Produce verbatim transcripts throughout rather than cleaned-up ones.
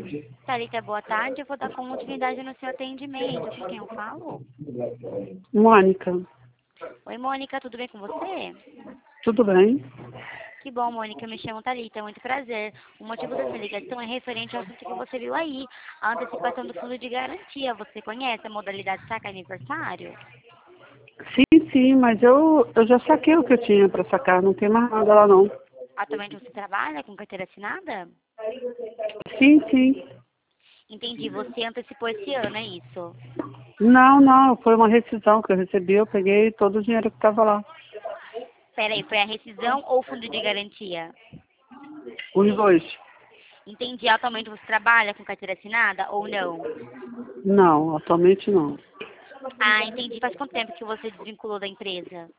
Thalita, boa tarde. Eu vou dar continuidade no seu atendimento. Com quem eu falo? Mônica, Oi, Mônica, tudo bem com você? tudo bem? Que bom, Mônica. Eu me chamo Thalita, muito prazer. O motivo dessa ligação é referente ao assunto que você viu aí, a antecipação do fundo de garantia. Você conhece a modalidade saca aniversário? Sim, sim, mas eu, eu já saquei o que eu tinha para sacar, não tem mais nada lá não. Atualmente você trabalha com carteira assinada? Sim, sim. Entendi, você antecipou esse ano, é isso? Não, não, foi uma rescisão que eu recebi, eu peguei todo o dinheiro que estava lá. Peraí, foi a rescisão ou fundo de garantia? Os dois. Entendi, atualmente você trabalha com carteira assinada ou não? Não, atualmente não. Ah, entendi. Faz quanto tempo que você desvinculou da empresa?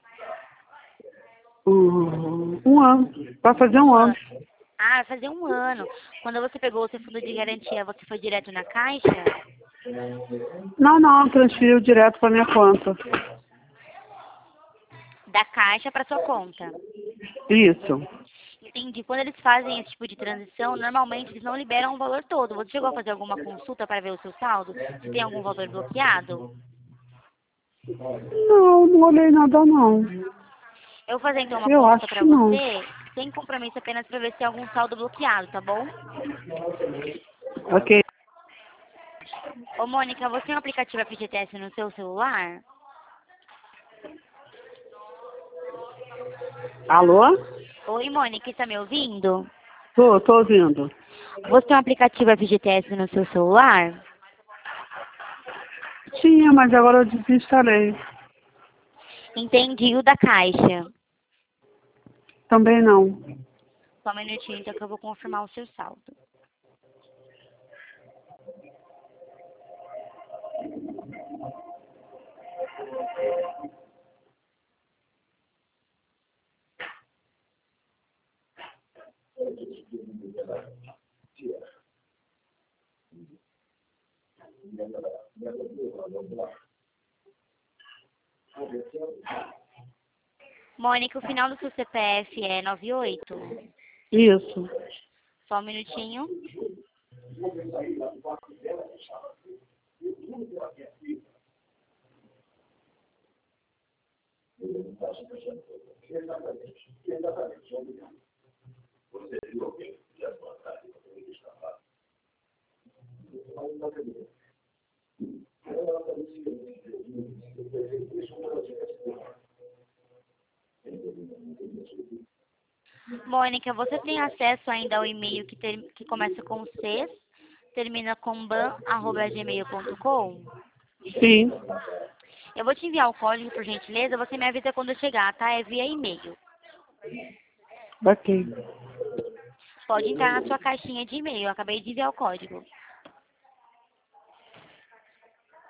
Um, um ano, vai fazer um Um ano. ano. Ah, vai fazer um ano. Quando você pegou o seu fundo de garantia, você foi direto na caixa? Não, não, transferiu direto para minha conta. Da caixa para sua conta. Isso. Entendi. Quando eles fazem esse tipo de transição, normalmente eles não liberam o valor todo. Você chegou a fazer alguma consulta para ver o seu saldo? Se tem algum valor bloqueado? Não, não olhei nada não. Eu vou fazer então uma Eu consulta acho para que não. você, sem compromisso, apenas para ver se tem algum saldo bloqueado, tá bom? Ok. Ô, Mônica, você tem um aplicativo F G T S no seu celular? Alô? Oi, Mônica, está me ouvindo? Tô, tô ouvindo. Você tem um aplicativo F G T S no seu celular? Tinha, mas agora eu desinstalei. Entendi. O da Caixa? Também não. Só um minutinho, então, que eu vou confirmar o seu saldo. Mônica, o final do seu C P F é noventa e oito? Isso. Só um minutinho. Mônica, você tem acesso ainda ao e-mail que, ter, que começa com C, termina com ban, arroba gmail ponto com? Sim. Eu vou te enviar o código, por gentileza, você me avisa quando chegar, tá? É via e-mail. Ok. Pode entrar na sua caixinha de e-mail, eu acabei de enviar o código.